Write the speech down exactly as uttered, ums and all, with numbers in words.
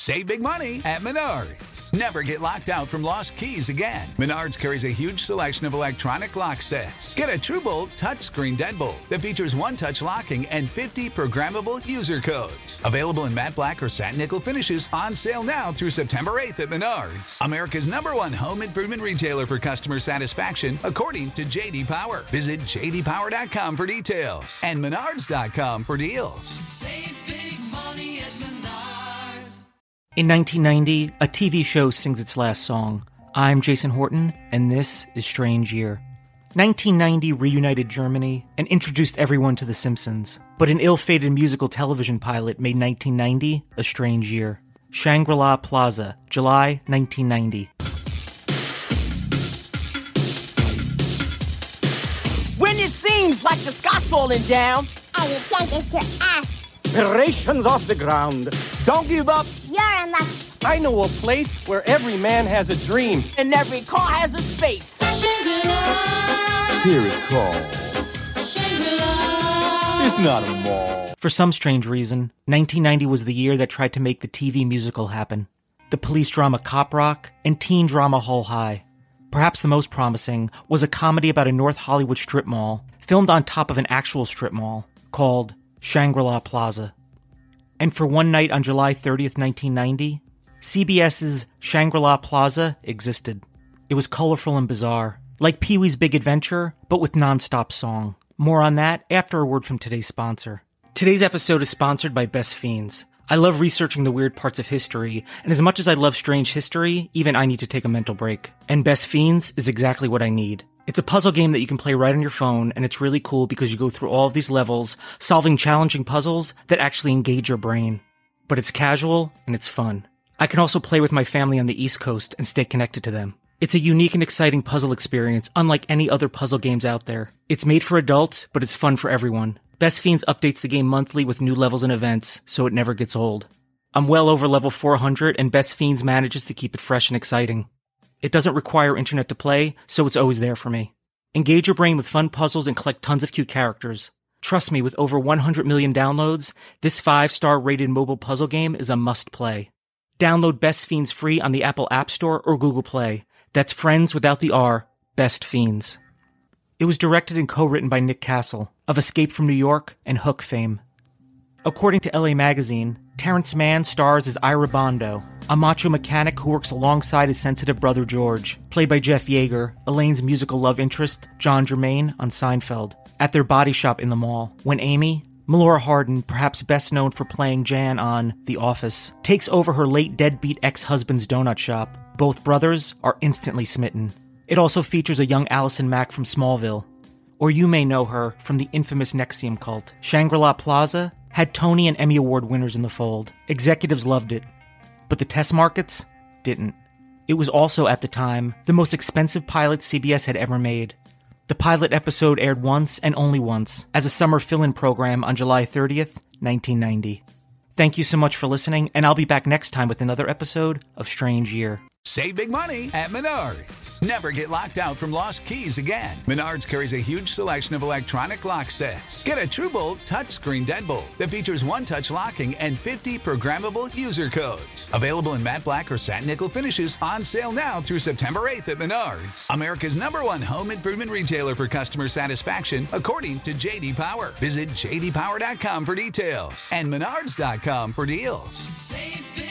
Save big money at Menards. Never get locked out from lost keys again. Menards carries a huge selection of electronic lock sets. Get a TrueBolt touchscreen deadbolt that features one-touch locking and fifty programmable user codes. Available in matte black or satin nickel finishes, on sale now through September eighth at Menards. America's number one home improvement retailer for customer satisfaction, according to J D Power. Visit j d power dot com for details and menards dot com for deals. Save big money at Menards. In nineteen ninety, a T V show sings its last song. I'm Jason Horton, and this is Strange Year. nineteen ninety reunited Germany and introduced everyone to The Simpsons. But an ill-fated musical television pilot made nineteen ninety a strange year. Shangri-La Plaza, July nineteen ninety. When it seems like the sky's falling down, and you can't get your ass. Operations off the ground. Don't give up. You're a luck. I know a place where every man has a dream and every car has a space. Shangri-La. Here it's called Shangri-La. It's not a mall. For some strange reason, nineteen ninety was the year that tried to make the T V musical happen. The police drama Cop Rock and teen drama Hull High. Perhaps the most promising was a comedy about a North Hollywood strip mall, filmed on top of an actual strip mall, called Shangri-La Plaza. And for one night on July thirtieth, nineteen ninety, CBS's Shangri-La Plaza existed. It was colorful and bizarre, like Pee-wee's Big Adventure, but with non-stop song. More on that after a word from today's sponsor. Today's episode is sponsored by Best Fiends. I love researching the weird parts of history, and as much as I love strange history, even I need to take a mental break. And Best Fiends is exactly what I need. It's a puzzle game that you can play right on your phone, and it's really cool because you go through all of these levels, solving challenging puzzles that actually engage your brain. But it's casual, and it's fun. I can also play with my family on the East Coast and stay connected to them. It's a unique and exciting puzzle experience, unlike any other puzzle games out there. It's made for adults, but it's fun for everyone. Best Fiends updates the game monthly with new levels and events, so it never gets old. I'm well over level four hundred, and Best Fiends manages to keep it fresh and exciting. It doesn't require internet to play, so it's always there for me. Engage your brain with fun puzzles and collect tons of cute characters. Trust me, with over one hundred million downloads, this five-star rated mobile puzzle game is a must-play. Download Best Fiends free on the Apple App Store or Google Play. That's friends without the R, Best Fiends. It was directed and co-written by Nick Castle, of Escape from New York and Hook fame. According to L A Magazine, Terrence Mann stars as Ira Bondo, a macho mechanic who works alongside his sensitive brother George, played by Jeff Yeager, Elaine's musical love interest, John Germain, on Seinfeld, at their body shop in the mall, when Amy, Melora Hardin, perhaps best known for playing Jan on The Office, takes over her late deadbeat ex-husband's donut shop. Both brothers are instantly smitten. It also features a young Allison Mack from Smallville. Or you may know her from the infamous N X I V M cult. Shangri-La Plaza had Tony and Emmy Award winners in the fold. Executives loved it. But the test markets didn't. It was also, at the time, the most expensive pilot C B S had ever made. The pilot episode aired once and only once as a summer fill-in program on July thirtieth, nineteen ninety. Thank you so much for listening, and I'll be back next time with another episode of Strange Year. Save big money at Menards. Never get locked out from lost keys again. Menards carries a huge selection of electronic lock sets. Get a TrueBolt touchscreen deadbolt that features one-touch locking and fifty programmable user codes. Available in matte black or satin nickel finishes, on sale now through September eighth at Menards. America's number one home improvement retailer for customer satisfaction, according to J D Power. Visit j d power dot com for details and menards dot com for deals. Save big